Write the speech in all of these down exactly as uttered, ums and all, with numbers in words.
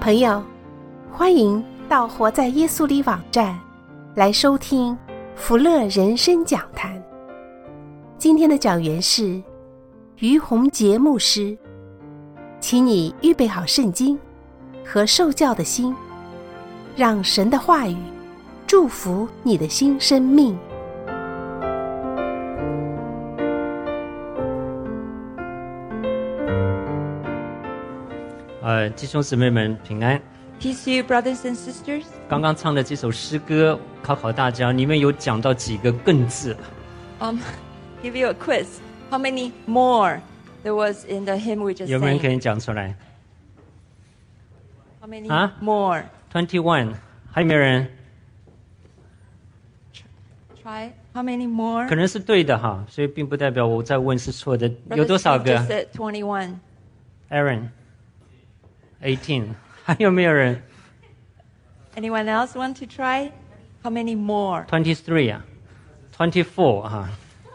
朋友，欢迎到活在耶稣里网站来收听福乐人生讲坛。今天的讲员是于洪杰牧师，请你预备好圣经和受教的心，让神的话语祝福你的新生命。 呃，弟兄姊妹们平安。 Peace to you, brothers and sisters. 刚刚唱的这首诗歌，考考大家，里面有讲到几个更字。 Um, give you a quiz. How many more there was in the hymn we just sang? 有没有人可以讲出来 How many 啊 more? twenty-one 还有没有人？ Try. How many more? 可能是对的哈，所以并不代表我在问是错的。 Brother 有多少 Steve 个 just said twenty-one. ？Aaron eighteen 还有没有人 Anyone else want to try? How many more? ？twenty-three 啊 ，twenty-four 哈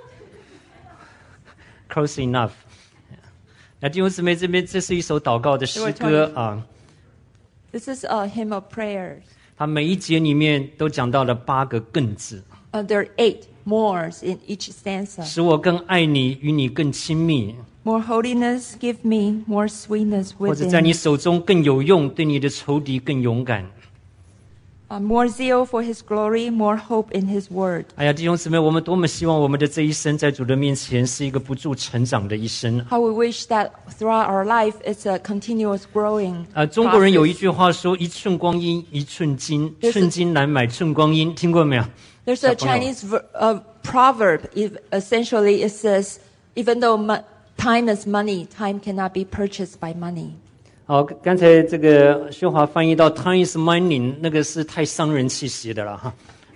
，close enough。那弟兄姊妹这边，这是一首祷告的诗歌啊。 This is a hymn of prayers. 它每一节里面都讲到了八个更字。 Uh, there are eight mores in each stanza. 使我更爱你，与你更亲密。 More holiness, give me more sweetness 或者在 within. 你手中更有用，对你的仇敌更勇敢。 Uh, more zeal for His glory, more hope in His word. 哎呀，弟兄姊妹，我们多么希望我们的这一生在主的面前是一个不住成长的一生。 How we wish that throughout our life it's a continuous growing 呃，中国人有一 process. 句话说：“一寸光阴一寸金， There's a- 寸金难买寸光阴。”听过没有？ There's a 小朋友。 Chinese ver- uh, proverb. If, essentially, it says, even though mo- time is money, time cannot be purchased by money. 好，刚才这个修华翻译到 "time is money"， 那个是太伤人气息的了哈。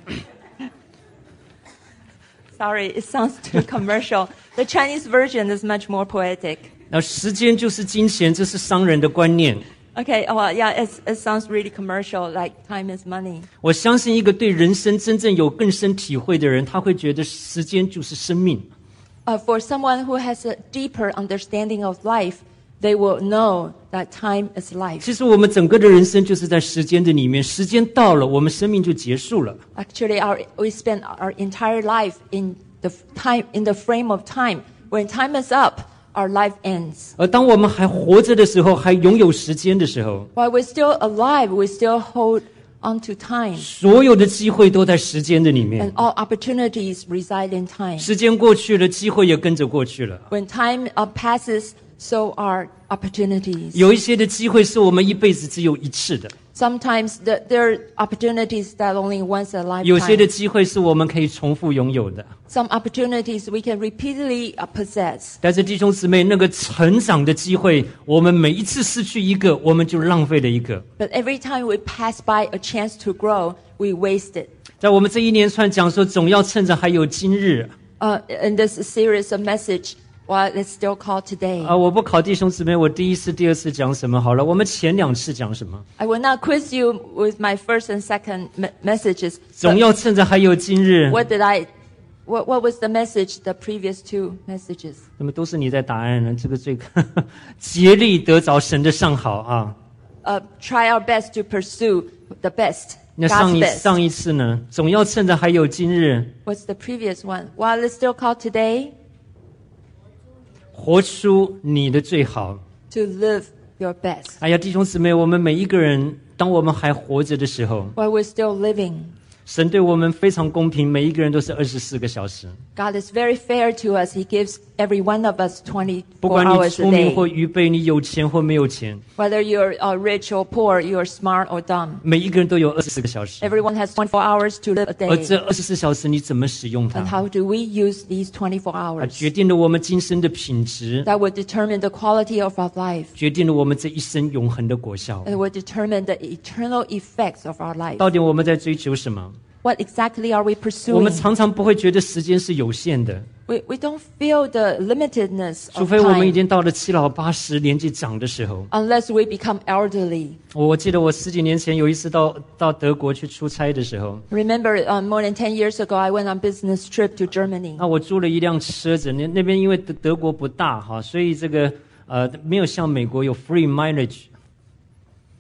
Sorry, it sounds too commercial. The Chinese version is much more poetic. 那时间就是金钱，这是商人的观念。 Okay, well, yeah, it's, it sounds really commercial, like time is money. 我相信一个对人生真正有更深体会的人，他会觉得时间就是生命。 Uh, for someone who has a deeper understanding of life, they will know that time is life. 其实我们整个的人生就是在时间的里面，时间到了，我们生命就结束了。 Actually, our, we spend our entire life in the time in the frame of time. When time is up, our life ends. 而当我们还活着的时候，还拥有时间的时候， While we're still alive, we still hold on to time. 所有的机会都在时间的里面 And。all opportunities reside in time. 时间过去了，机会也跟着过去了。 When time uh, passes, so are opportunities. 有一些的机会是我们一辈子只有一次的， Sometimes the, there are opportunities that only once a 有些的 lifetime. 机会是我们可以重复拥有的。 Some opportunities we can repeatedly uh, possess. 但是弟兄姊妹，那个成长的机会，我们每一次失去一个，我们就浪费了一个。 But every time we pass by a chance to grow, we waste it. 在我们这一连串讲说，总要趁着还有今日 Uh, in this series of message, while it's still called today. 啊！我不考弟兄姊妹，我第一次、第二次讲什么好了？我们前两次讲什么？ I will not quiz you with my first and second me- messages. 总 But 要趁着还有今日。 what did I? What, what was the message? The previous two messages. 那么都是你在答案呢？这个最竭力得着神的上好啊！ Uh, try our best to pursue the best. 那上 God's 一 best. 上一次呢？总要趁着还有今日， What's the previous one? While it's still called today, 活出你的最好。 to live your best. 哎呀，弟兄姊妹，我们每一个人，当我们还活着的时候， While we're still living, 神对我们非常公平，每一个人都是二十四个小时。 God is very fair to us. He gives every one of us 不 twenty-four 管你 hours a 聪明 day. 或愚昧，你有钱或没有钱， Whether you're uh, rich or poor, you're smart or dumb. 每一个人都有二十四个小时。 Everyone has twenty-four hours to live a 而 day. 这二十四小时你怎么使用 And 它， how do we use these twenty-four 啊， hours? 决定了我们今生的品质， That will determine the quality of our life. 决定了我们这一生永恒的果效。 And will determine the eternal effects of our life. 到底我们在追求什么？ What exactly are we 我们 pursuing? 常常不会觉得时间是有限的， We, we don't feel the limitedness 除 of 非我们已 time 经到了七老八十年纪长的时候。 unless we become elderly. 我记得我十几年前有一次到到德国去出差的时候， Remember, uh, more than ten years ago, I went on business trip to Germany. 那我租了一辆车子，那那边因为德德国不大哈，所以这个呃没有像美国有 free mileage。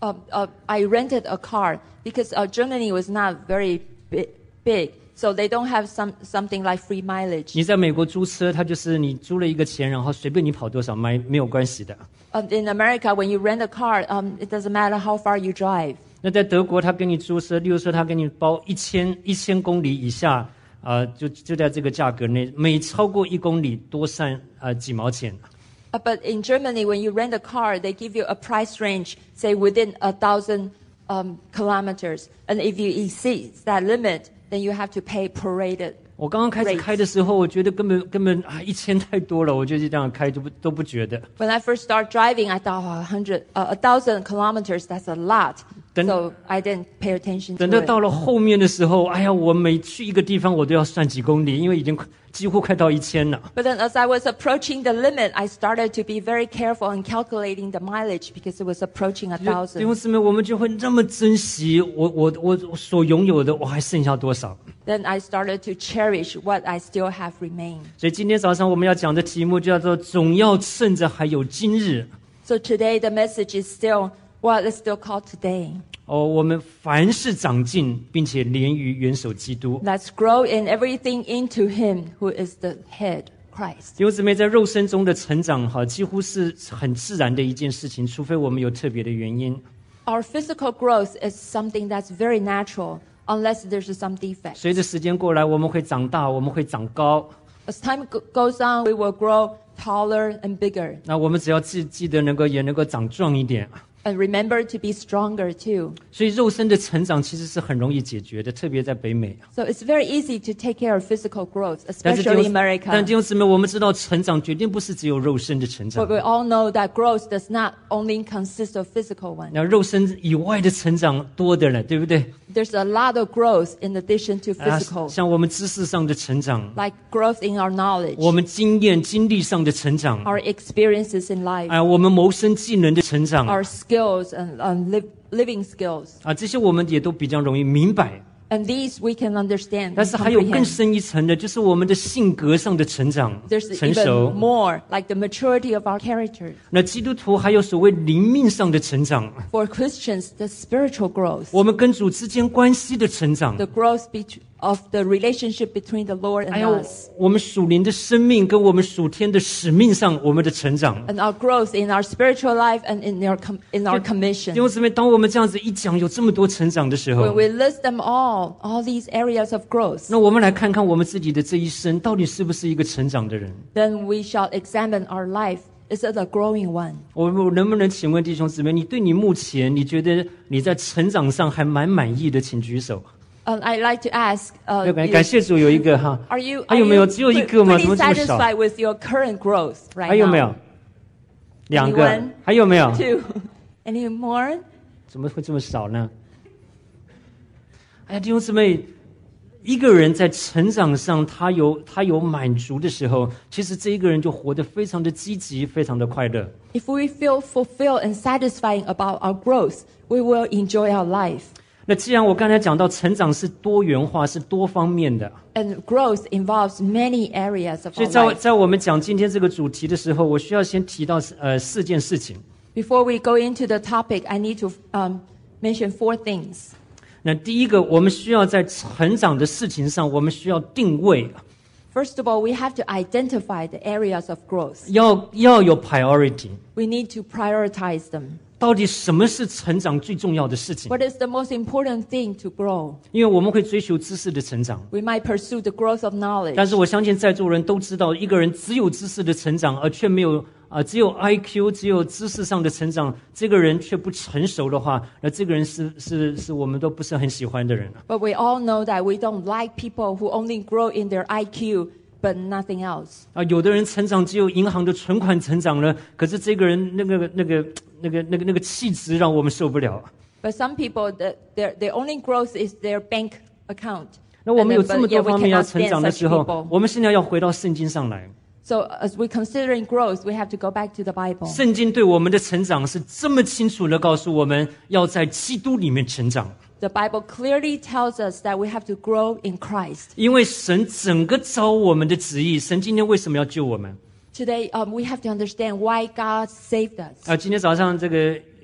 uh, uh, I rented a car because uh, Germany was not very bi- big, so they don't have some something like free mileage. 你在美国租车，它就是你租了一个钱，然后随便你跑多少迈没有关系的。 Um, in America, when you rent a car, um, it doesn't matter how far you drive. 那在德国，他给你租车，例如说他给你包一千一千公里以下，呃，就就在这个价格内，每超过一公里多算呃几毛钱。 Uh, but in Germany, when you rent a car, they give you a price range, say within a thousand um, kilometers, and if you exceed that limit, then you have to pay prorated. 我刚刚开始开的时候，我觉得根本根本啊一千太多了，我就这样开都不都不觉得。 When I first started driving, I thought oh, a hundred, uh, a thousand kilometers, that's a lot. 等 So I didn't pay attention 等 to 到 it. 到了后面的时候，哎呀，我每去一个地方，我都要算几公里，因为已经快几乎快到一千了。 But then as I was approaching the limit, I started to be very careful in calculating the mileage because it was approaching a 弟 thousand. 兄姊妹，我们就会这么珍惜我我我我所拥有的，我还剩下多少？ Then I started to cherish what I still have remained. 所以今天早上我们要讲的题目叫做"总要趁着还有今日" So today the message is still, well, it's still called today. 哦，我们凡事长进，并且连于元首基督。 Let's grow in everything into Him who is the head, Christ. 弟兄姊妹，在肉身中的成长，哈，几乎是很自然的一件事情，除非我们有特别的原因。 Our physical growth is something that's very natural, unless there's some defect. 随着时间过来，我们会长大，我们会长高。 As time go- goes on, we will grow taller and bigger. 那我们只要记记得能够也能够长壮一点。 And remember to be stronger too. 所以肉身的成长其实是很容易解决的，特别在北美。 So it's very easy to take care of physical growth, 但是弟 especially 兄 in 但 America. 弟兄姊妹，我们知道成长绝对不是只有肉身的成长 But。we all know that growth does not only consist of physical one. 那肉身以外的成长多的了，对不对？ There's a lot of growth in addition to 啊 physical, 像我们知识上的成长， like growth in our knowledge, 我们经验经历上的成长， our experiences in life, 啊，我们谋生技能的成长， our skills and, and live, living skills. 啊，这些我们也都比较容易明白。 And these we can understand 但 and 是还有更 comprehend. 深一层的，就是我们的性格上的成长、 There's 成熟 even。more, like the maturity of our character. 那基督徒还有所谓灵命上的成长， For Christians, the spiritual growth, 我们跟主之间关系的成长， the growth bet- of the relationship between the Lord 还 and 有 us, 我们属灵的生命跟我们属天的使命上我们的成长。 and our growth in our spiritual life and in our com- in our 弟 commission. 兄姊妹，当我们这样子一讲有这么多成长的时 When 候， we list them all, all these areas of growth, 那我们来看看我们自己的这一生到底是不是一个成长的人。 then we shall examine our life. Is it a growing one? 我我能不能请问弟兄姊妹，你对你目前你觉得你在成长上还蛮满意的，请举手。 Um, I'd like to ask, uh, 感 you- 感谢主有一个哈， are you, 还 are 有没有 you 只有一 pre- 个吗？怎 pretty 么这么少？ satisfied with your current growth right 还有没有 now?？ 两个 Anyone？ 还有没有？ Two. Any more? 怎么会这么少呢？哎呀，弟兄姊妹，一个人在成长上他有他有满足的时候，其实这一个人就活得非常的积极，非常的快乐。 If we feel fulfilled and satisfying about our growth, we will enjoy our life. 那既然我刚才讲到成长是多元化，是多方面的， And growth involves many areas of 所以 our 在 life. 在我们讲今天这个主题的时候，我需要先提到呃四件事情。 Before we go into the topic, I need to um, mention four things. 那第一个，我们需要在成长的事情上，我们需要定位， First of all, we have to identify the areas of growth. 要要有 priority。 We need to prioritize them. 到底什么是成长最重要的事情？ What is the most important thing to grow? 因为我们会追求知识的成长， We might pursue the growth of 但 knowledge. 是我相信在座人都知道，一个人只有知识的成长，而却没有啊、呃只有 I Q， 只有知识上的成长，这个人却不成熟的话，那这个人是是是我们都不是很喜欢的人了。 But we all know that we don't like people who only grow in their I Q, but nothing else. 啊，有的人成长只有银行的存款成长了，可是这个人那个那个那个那个那个气质让我们受不了。 But some people, the, their, their only growth is their bank account. 那我 And 们 then, 有这么 but yet 多 we 方面要 cannot 成 stand 长的 such 时候 people.， 我们现在要回到圣经上来。 So as we're considering growth, we have to go back to the Bible. 圣经对我们的成长是这么清楚的告诉我们，要在基督里面成长。 The Bible clearly tells us that we have to grow in Christ. 因为神整个照我们的旨意，神今天为什么要救我们？ Today, um, we have to understand why God saved us. 啊，今天早上这个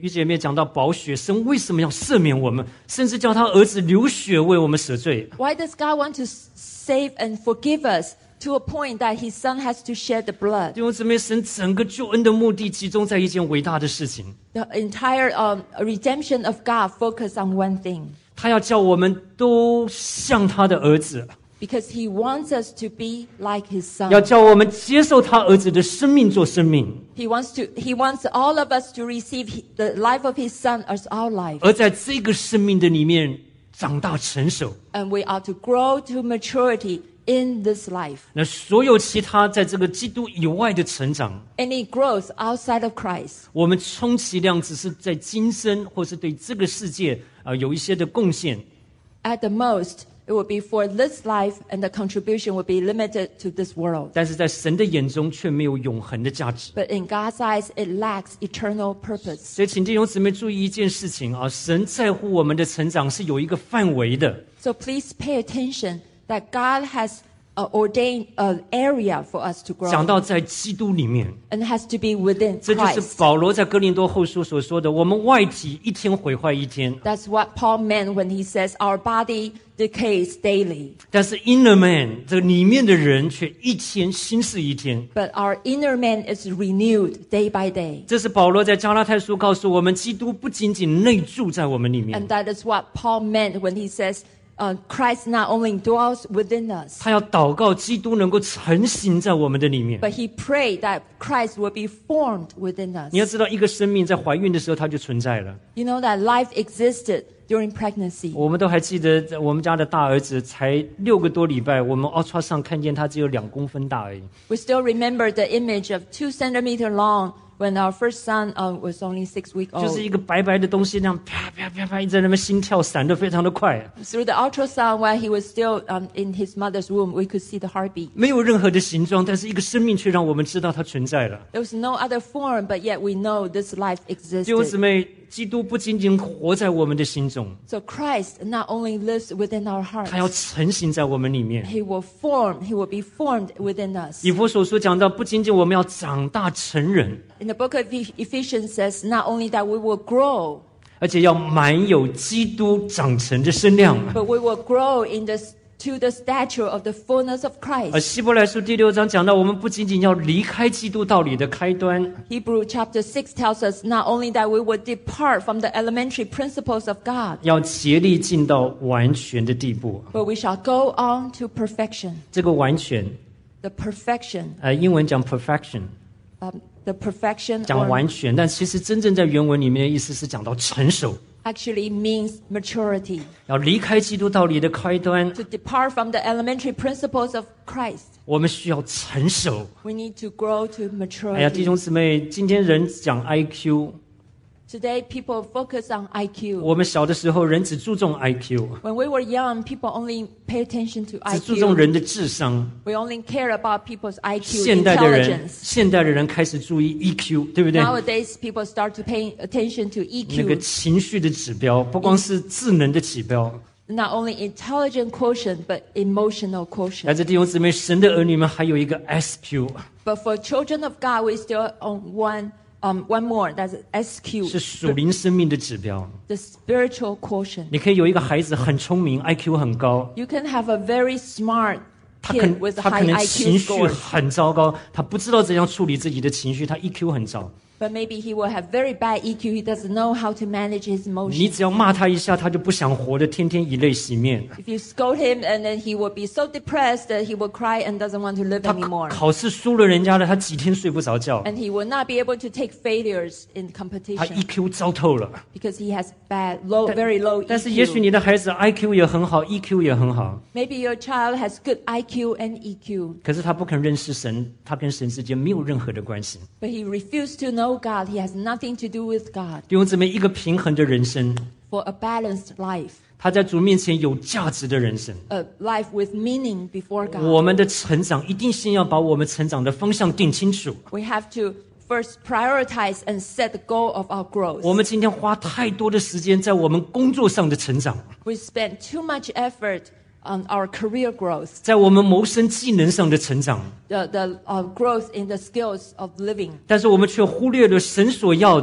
于姐妹讲到宝血，神为什么要赦免我们，甚至叫他儿子流血为我们舍罪？ Why does God want to save and forgive us to a point that His Son has to shed the blood? 弟兄姊妹，神整个救恩的目的集中在一件伟大的事情， The entire um, redemption of God focused on one thing. 他要叫我们都像他的儿子， Because He wants us to be like His Son. 要叫我们接受他儿子的生命做生命， He wants to. He wants all of us to receive he- the life of His Son as our life. 而在这个生命的里面长大成熟。 And we are to grow to maturity in this life. 那所有其他在这个基督以外的成长， Any growth outside of Christ, 我们充其量只是在今生或是对这个世界啊、呃、有一些的贡献， at the most, it will be for this life, and the contribution will be limited to this world. 但是在神的眼中却没有永恒的价值。 But in God's eyes, it lacks eternal purpose. 所以请弟兄姊妹注意一件事情啊，神在乎我们的成长是有一个范围的。 So please pay attention that God has uh, ordained an area for us to 讲 grow, 到在基督里面， and it has to be within 这就是 Christ. 保罗在哥林多后书所说的：我们外体一天毁坏一天， That's what Paul meant when he says our body decays daily, 但是 inner man 这个里面的人却一天新似一天。 but our inner man is renewed day by day. 这是保罗在加拉太书告诉我们，基督不仅仅内住在我们里面 And，that is what Paul meant when he says uh, Christ not only dwells within us, 他要祷告基督能够成型在我们的里面。 but he prayed that Christ will be formed within us. 你要知道，一个生命在怀孕的时候它就存在了。 You know that life existed during pregnancy. 我们都还记得，我们家的大儿子才六个多礼拜，我们 ultra 上看见他只有两公分大而已。 We still remember the image of two centimeter long when our first son uh, was only six weeks 就 old. 是一个白白的东西，那样啪啪啪啪一直在那边心跳，闪得非常的快， Through the ultrasound while he was still um, in his mother's womb, we could see the heartbeat. 没有任何的形状，但是一个生命却让我们知道它存在了。 There was no other form, but yet we know this life 弟兄姊 existed. 妹，基督不仅仅活在我们的心中， So Christ not only lives within our 他要 hearts, 成型在我们里面。 he will form, he will be formed within us. 以弗所书讲到，不仅仅我们要长大成人， In the book of Eph- Ephesians says not only that we will grow, 而且要满有基督长成的身量。 but we will grow in this to the stature of the fullness of 而 Christ. 希伯来书第六章讲到，我们不仅仅要离开基督道理的开端， Hebrew chapter six tells us not only that we will depart from the elementary principles of God, 要竭力进到完全的地步。 but we shall go on to perfection. 这个完全， The perfection, 呃，英文讲 perfection， um, the perfection 讲 or 完全，但其实真正在原文里面的意思是讲到成熟， actually means maturity. 要离开基督道理的开端， To depart from the elementary principles of Christ, 我们需要成熟。 we need to grow to 哎呀，弟 maturity. 兄姊妹，今天人讲 I Q， Today, people focus on I Q. 我们小的时候人只注重 I Q， When we were young, people only pay attention to 只注重 I Q. 人的智商。 We only care about people's I Q, 现代的人， intelligence. 现代的人开始注意 E Q， 对不对？ Nowadays, people start to pay attention to 那个 E Q, 情绪的指标，不光是智能的指标。 not only intelligent quotient, but emotional 来 quotient. 自弟兄姊妹，神的儿女们还有一个 S Q， But for children of God, we still own one, um, one more. That's S Q, 是属灵生命的指标。 the spiritual quotient. 你可以有一个孩子很聪明 ，I Q 很高， You can have a very smart 他可 kid 能 with 他可 high 能 I 情 Q 绪 scores, 很糟糕，他不知道怎样处理自己的情绪，他 E Q 很糟。 but maybe he will have very bad E Q. He doesn't know how to manage his 你 emotions. 只要骂他一下，他就不想活了，天天以泪洗面。 If you scold him, and then he will be so depressed that he will cry and doesn't want to live 他 anymore. 考试输了人家了，他几天睡不着觉， And he will not be able to take failures in 他 competition E Q 糟透了。 because he has bad, low, very low 但是也许 E Q. 你的孩子 I Q 也很好 ，E Q 也很好， Maybe your child has good I Q and E Q, 可是他不肯认识神，他跟神之间没有任何的关系。 but he refused to know God. He has nothing to do with God. 弟兄姊妹，一个平衡的人生， For a balanced life, 他在主面前有价值的人生。 a life with meaning before God. 我们的成长一定先要把我们成长的方向定清楚。 We have to first prioritize and set the goal of our growth. 我们今天花太多的时间在我们工作上的成长， We spend too much effort on our career growth, 在我们谋生技能上的成长， the, the uh, growth in the skills of living. 但是我们却忽略了神所要的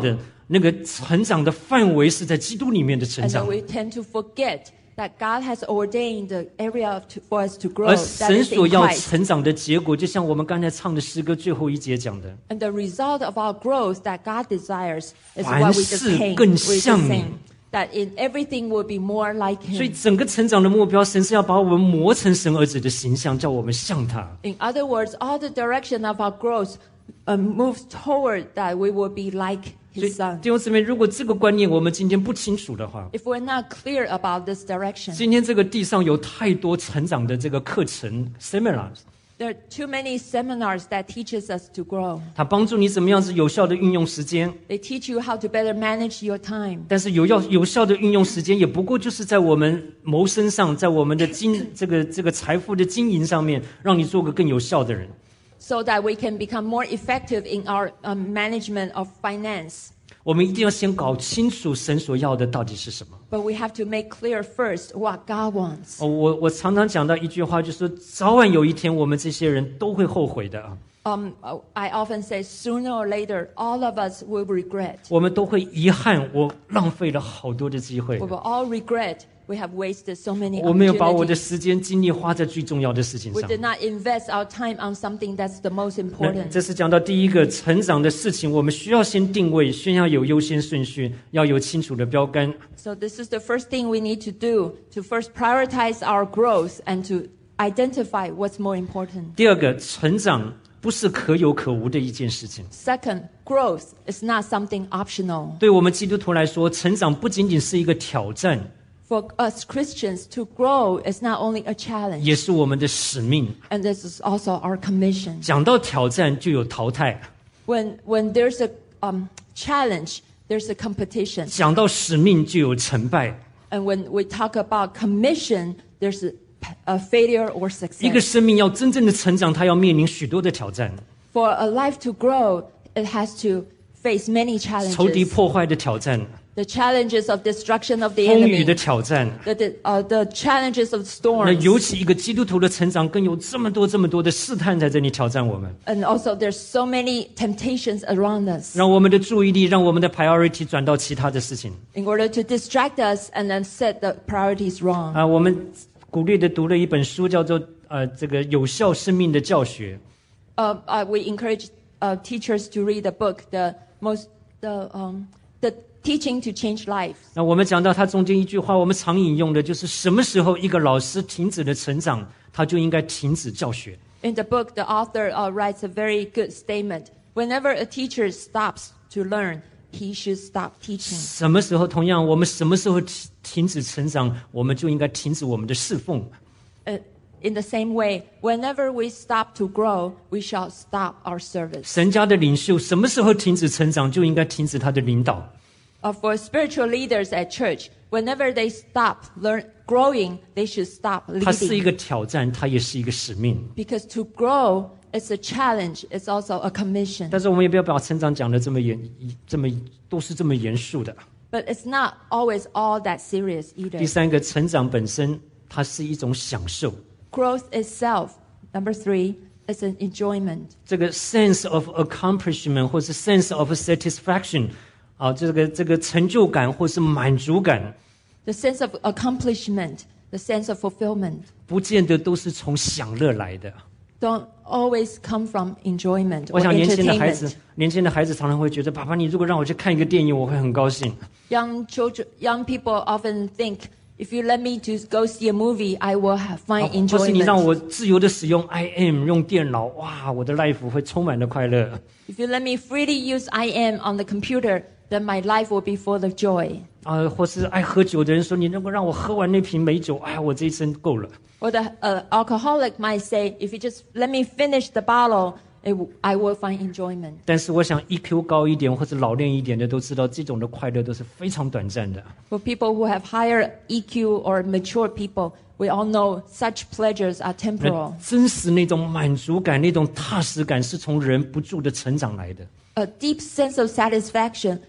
那个成长的范围是在基督里面的成 And 长 then。we tend to forget that God has ordained the area of to, for us to grow. 而 That 神 is 所 in 要 Christ. 成长的结果，就像我们刚才唱的诗歌最后一节讲的， And the result of our growth that God desires is what we just 凡事 came, 更 we just 像你。 sang. That in everything will be more like 所以 Him. 整个成长的目标，神是要把我们磨成神儿子的形象，叫我们像他。 In other words, all the direction of our growth uh, moves toward that we will be like 所以 His Son. 弟兄姊妹，如果这个观念我们今天不清楚的话， If we're not clear about this direction, 今天这个地上有太多成长的这个课程 seminars， there are too many seminars that teaches us to grow. 它帮助你怎么样子有效的运用时间。 They teach you how to better manage your time. 但是有要有效的运用时间，也不过就是在我们谋生上，在我们的经这个这个财富的经营上面，让你做个更有效的人。 So that we can become more effective in our um, management of finance. 我们一定要先搞清楚神所要的到底是什么。 But we have to make clear first what God wants. 哦，我我常常讲到一句话，就是说早晚有一天，我们这些人都会后悔的啊， Um, I often say sooner or later, all of us will regret. 我们都会遗憾，我浪费了好多的机会 We，will all regret we have wasted so many 我没有把我的 opportunities. 时间精力花在最重要的事情 We 上。 did not invest our time on something that's the most 那 important. 这是讲到第一个成长的事情，我们需要先定位，先要有优先顺序，要有清楚的标杆。 So this is the first thing we need to do, to first prioritize our growth and to identify what's more important. 第二个，成长不是可有可无的一件事情。 Second, growth is not something optional. 对我们基督徒来说，成长不仅仅是一个挑战， For us Christians, to grow is not only a challenge, 也是我们的使命。 and this is also our commission. 讲到挑战，就有淘汰； When, when there's a um, challenge, there's a competition. 讲到使命，就有成败。 And when we talk about commission, there's a, a failure or 一个 success. 生命要真正的成长，它要面临许多的挑战： For a life to grow, it has to face many 仇敌 challenges. 破坏的挑战、 The challenges of destruction of the 风雨 enemy, 的挑战。 the, the, uh, the challenges of 那 storms. 尤其一个基督徒的成长，更有这么多、这么多的试探在这里挑战我们， And also there's so many temptations around us 让我们的注意力、让我们的 priority 转到其他的事情。 in order to distract us and then set the priorities wrong. 啊，我们鼓励的读了一本书，叫做呃这个有效生命的教学。 Uh, uh, we encourage uh, teachers to read the book, the most, the, um, the teaching to change lives. 那我们讲到它中间一句话，我们常引用的就是什么时候一个老师停止了成长，他就应该停止教学。 In the book, the author uh, writes a very good statement. Whenever a teacher stops to learn, he should stop teaching. 什么时候，同样，我们什么时候停停止成长，我们就应该停止我们的侍奉。 Uh, in the same way, whenever we stop to grow, we shall stop our service. 神家的领袖什么时候停止成长，就应该停止他的领导。 Uh, for spiritual leaders at church, whenever they stop learn, growing, they should stop 它是一 leading. 个挑战，它也是一个使命。 Because to grow is a challenge, it's also a commission. 但是我们也不要把成长讲的这么严，这么都是这么严肃的。 But it's not always all that serious 第 either. 三个，成长本身它是一种享受， Growth itself, number three, is an enjoyment. 这个 sense of accomplishment 或是 sense of satisfaction， 啊，这个这个成就感或是满足感， The sense of accomplishment, the sense of fulfillment, 不见得都是从享乐来的。 don't always come from enjoyment 我 or 想年轻的孩子 entertainment.， 年轻的孩子常常会觉得，爸爸，你如果让我去看一个电影，我会很高兴。 Young children, young people often think, if you let me to go see a movie, I will have, find 或是你让 enjoyment. 我自由的使用 I M 用电脑，哇，我的 life 会充满了快乐。 If you let me freely use I M on the computer, then my life will be full of joy. 啊，或是爱喝酒的人说，你如果让我喝完那瓶美酒，哎呀，我这一生够了。 Or the uh, alcoholic might say, if you just let me finish the bottle, it w- I will find enjoyment. 但是我想 E Q 高一点或者老练一点的都知道，这种的快乐都是非常短暂的。 For people who have higher E Q or mature people, we all know such pleasures are 那 temporal. 真实那种满足感、那种踏实感，是从人不住的成长来的。 A deep sense of satisfaction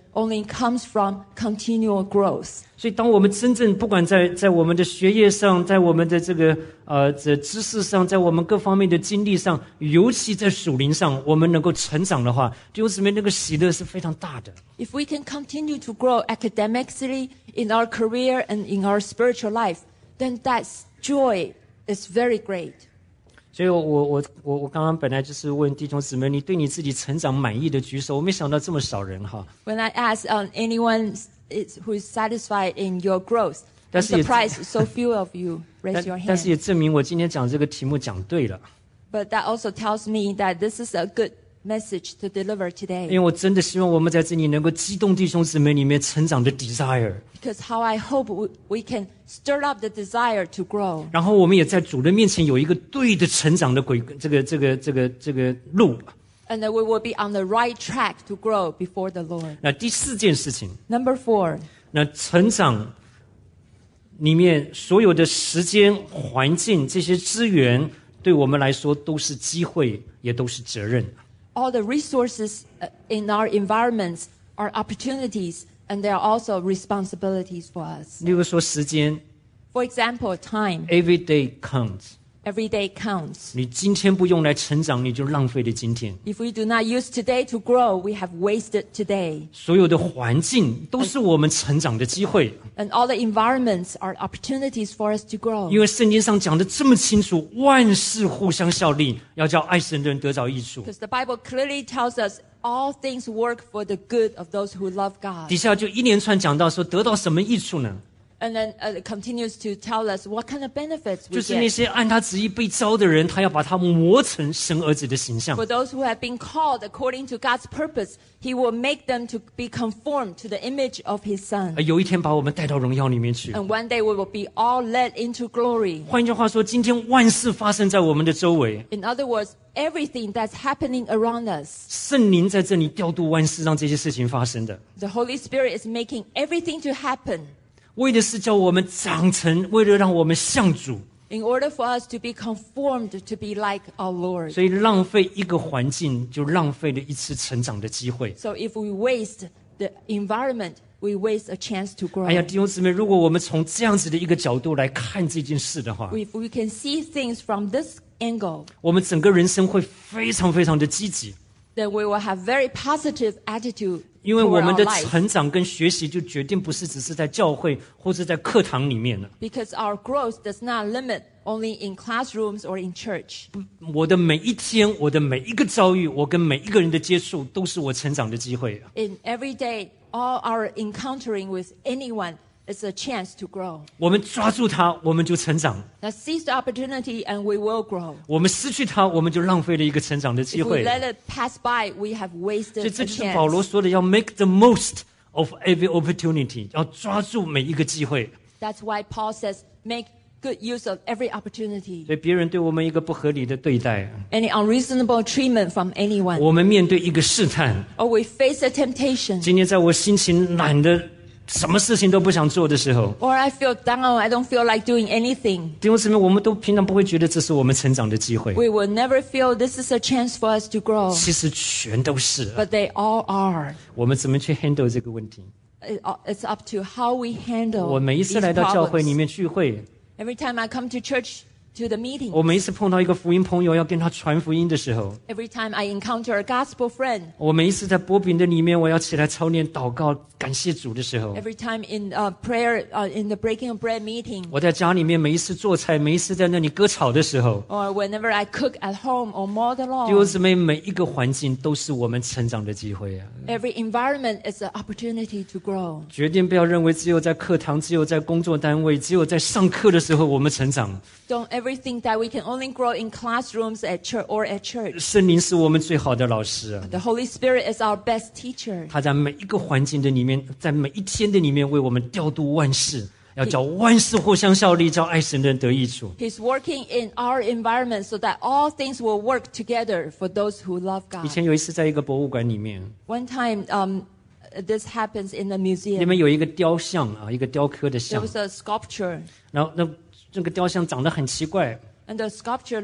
only comes from continual growth. 所以，当我们真正不管在在我们的学业上，在我们的这个呃这知识上，在我们各方面的经历上，尤其在属灵上，我们能够成长的话，弟兄姊妹，那个喜乐是非常大的。 If we can continue to grow academically in our career and in our spiritual life, then that joy is very great. 所以我我我我刚刚本来就是问弟兄姊妹，你对你自己成长满意的举手，我没想到这么少人哈。 When I ask um, anyone is, who is satisfied in your growth, I'm 但是也- surprised so few of you raise 但 your 但是 hand. 也证明我今天讲这个题目讲对了， But that also tells me that this is a good message to deliver 因为 today. 我真的希望我们在这里能够激动弟兄姊妹里面成长的 desire， Because how I hope we, we can stir up the desire to grow. 然后我们也在主的面前有一个对的成长的轨，这个这个这个这个路。 And that we will be on the right track to grow before the Lord. 那第四件事情， Number four, 那成长里面所有的时间、环境这些资源，对我们来说都是机会，也都是责任。 all the resources uh, in our environments are opportunities, and they are also responsibilities for us. 例如说时间 For example, time. ，every day counts。 Every day counts. 你今天不用来成长，你就浪费了今天。 If we do not use today to grow, we have wasted today. 所有的环境都是我们成长的机会， And all the environments are opportunities for us to grow. 因为圣经上讲的这么清楚，万事互相效力，要叫爱神的人得着益处。 Because the Bible clearly tells us all things work for the good of those who love God. 底下就一连串讲到说得到什么益处呢？ And then uh, it continues to tell us what kind of benefits 就 we 是那 get. 些按他旨意被召的人，他要把他磨成神儿子的形象。 For those who have been called according to God's purpose, He will make them to be conformed to the image of His Son. 而有一天把我们带到荣耀里面去。 And one day we will be all led into glory. 换句话说，今天万事发生在我们的周围， In other words, everything that's happening around us, 圣灵在这里调度万事，让这些事情发生的， the Holy Spirit is making everything to happen 为的是叫我们长成，为了让我们像主。 in order for us to be conformed to be like our Lord. 所以浪费一个环境，就浪费了一次成长的机会。 So if we waste the environment, we waste a chance to grow. 哎呀，弟兄姊妹，如果我们从这样子的一个角度来看这件事的话， If we can see things from this angle, 我们整个人生会非常非常的积极， then we will have very positive attitude 因为我 toward 们 our 的 life. 成长跟学习就决定不是只是在教会或者在课堂里面了。 Because our growth does not limit only in classrooms or in church. 我的每一天，我的每一个遭遇，我跟每一个人的接触，都是我成长的机会。 In every day, all our encountering with anyone is a chance to grow. 我们抓住它，我们就成长； Now seize the opportunity and we will grow. 我们失去它，我们就浪费了一个成长的机 If we 会。 let it pass by, we have 所以 wasted 这 a 就是保罗 chance. 说的，要 make the most of every opportunity， 要抓住每一个机会。 That's why Paul says, make good use of every opportunity. 所以别人对我们一个不合理的对待， Any unreasonable treatment from anyone. 我们面对一个试探， Or we face a temptation. 今天在我心情懒得什么事情都不想做的时候， Or I feel down, I don't feel like doing anything. 弟兄姊妹，我们都平常不会觉得这是我们成长的机会， We will never feel this is a chance for us to grow. 其实全都是。 But they all are. 我们怎么去 handle 这个问题？ It- It's up to how we 我 handle 每一 these 次来到教会里 problems. 面聚会， Every time I come to church, to the meeting, 我每一次碰到一个福音朋友要跟他传福音的时候， every time I encounter a gospel friend, 我每一次在波饼的里面我要起来操练祷告感谢主的时候， every time in uh, prayer, uh, in the breaking of bread meeting, 我在家里面每一次做菜，每一次在那里割草的时候， or whenever I cook at home or mow the 弟兄 lawn, 姊妹，每一个环境都是我们成长的机会啊！ every environment is an opportunity to grow. 决定不要认为只有在课堂、只有在工作单位、只有在上课的时候我们成长。 Don't ever think that we can only grow in classrooms at church or at church. 圣灵是我们最好的老师啊！ The Holy Spirit is our best teacher. 他在每一个环境的里面，在每一天的里面为我们调度万事，要叫万事互相效力，叫爱神的人得益处。 He's working in our environment so that all things will work together for those who love 以 God. 前有一次在一个博物馆里面， One time, um, this happens in the 里 museum. 面有一个雕像啊，一个雕刻的 There 像， was a sculpture, 然后那这个雕像长得很奇怪， and the sculpture looks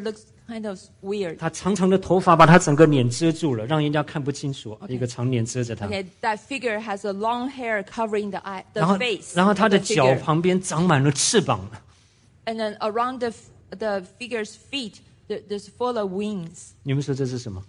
kind of weird. 他长长的头发把他整个脸遮住了，让人家看不清楚，一个长脸遮着他。 Okay, that figure has a long hair covering the eye, 然后 the face. 然后他的 of the 脚 figure. 旁边长满了翅膀， And then around the the figure's feet, there- there's full of wings. 你们说这是什么？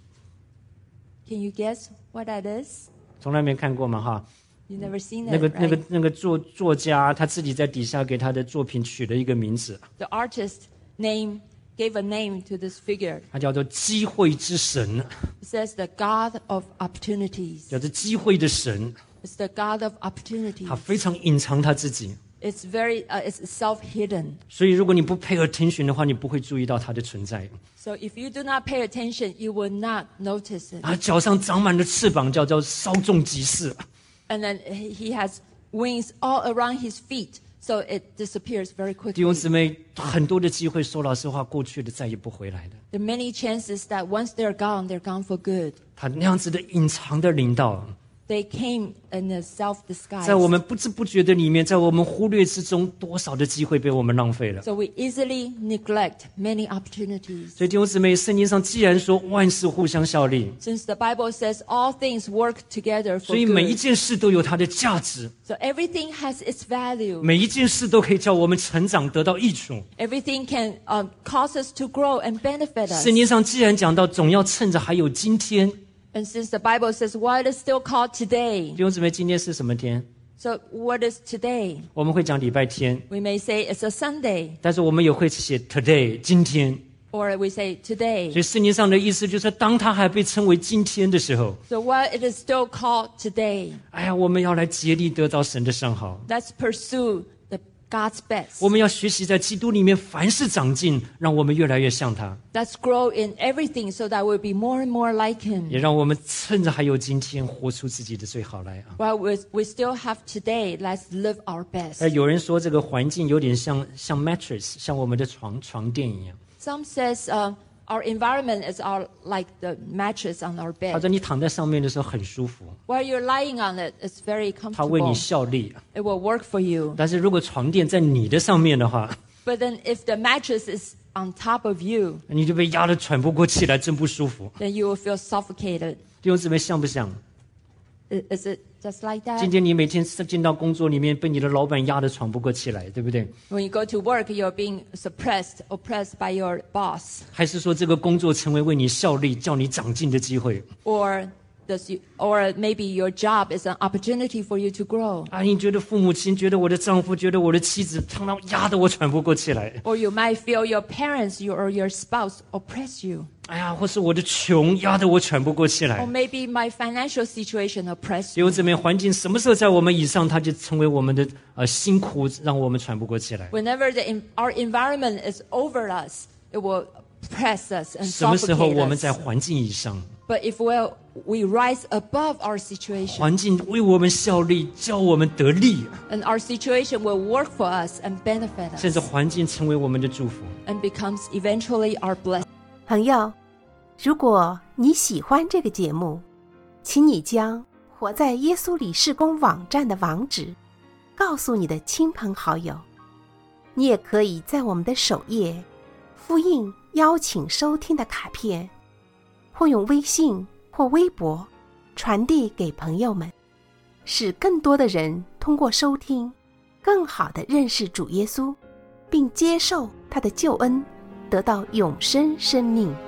Can you guess what that is? 从来没看过嘛哈。 You've never seen 那 it, 个 right? 那个那个作作家他自己在底下给他的作品取了一个名字， The artist name gave a name to this figure. 他叫做机会之神， It says the God of opportunities. 叫做机会的神。 It's the God of 他 opportunities. 非常隐藏他自己， It's very, uh, it's self-hidden. 所以如果你不 pay attention 的话，你不会注意到他的存在。 So if you do not pay attention, you will not notice it. 他脚上长满了翅膀，叫做稍纵即逝。 And then he has wings all around his feet, so it disappears very 弟兄 quickly. 姊妹，很多的机会，说老实话，过去的再也不回来的。 There are many chances that once they're gone, they're gone for good. 他那样子的隐藏的领导， They came in a self-disguise. 在我们不知不觉的里面，在我们忽略之中，多少的机会被我们浪费了。 So we easily neglect many opportunities. 所以弟兄姊妹，圣经上既然说万事互相效力， Since the Bible says all things work together 所 for 以每一 good, 件事都有它的价值， so everything has its value. 每一件事都可以叫我们成长，得到益处。 Everything can um, cause us to grow and benefit us. 圣经上既然讲到，总要趁着还有今天。 And since the Bible says, while it's still called today, 弟兄姊妹，今天是什么天？ so what is today? 我们会讲礼拜天， We may say it's a Sunday, 但是我们也会写 today 今天。 or we say 所 today. 以圣经上的意思就是，当它还被称为今天的时候， So while it is still called today, 哎呀，我们要来竭力得到神的上好。 let's pursue the God's best. 我们要学习在基督里面凡事长进，让我们越来越像他， Let's grow in everything so that we'll be more and more like 也 Him. 让我们趁着还有今天，活出自己的最好来啊！ While we, we still have today, let's live our best. 哎，有人说这个环境有点像像 mattress，像我们的床床垫一样。 Some says uh, our environment is our, like the mattress on our 他 bed. 说你躺在上面的时候很舒服， While you're lying on it, it's very 它为你 comfortable. 效力。 It will work for you. 但是如果床垫在你的上面的话， But then if the mattress is on top of you, 你就被压得喘不过气来，真不舒服。 then you will feel suffocated. 弟兄姊妹，像不像？ I- Is it just like 今 that? 天你每天进到工作里面，被你的老板压得喘不过气来，对不对？ When you go to work, you're being suppressed, oppressed by your boss. 还是说这个工作成为为你效力、叫你长进的机会？ Or does you, or maybe your job is an opportunity for you to grow. 啊，你觉得父母亲、觉得我的丈夫、觉得我的妻子，常常压得我喘不过气来。 Or you might feel your parents you, or your spouse oppress you. 哎呀，或是我的穷压得我喘不过气 Or 来。 maybe my financial situation oppress 弟 you. 兄姊妹，环境什么时候在我们以上，它就成为我们的呃辛苦，让我们喘不过气来。 Whenever the, en- our environment is over us, it will press us and 什么时候 suffocate 我们在 us. 环境以上， But if we'll, we rise above our situation, 环境为我们效力，教我们得力， and our situation will work for us and benefit 甚至 us, 环境成为我们的祝福。 and becomes eventually our blessing. 朋友，如果你喜欢这个节目，请你将活在耶稣里事工网站的网址告诉你的亲朋好友。你也可以在我们的首页复印邀请收听的卡片，或用微信或微博传递给朋友们，使更多的人通过收听更好地认识主耶稣，并接受他的救恩，得到永生生命。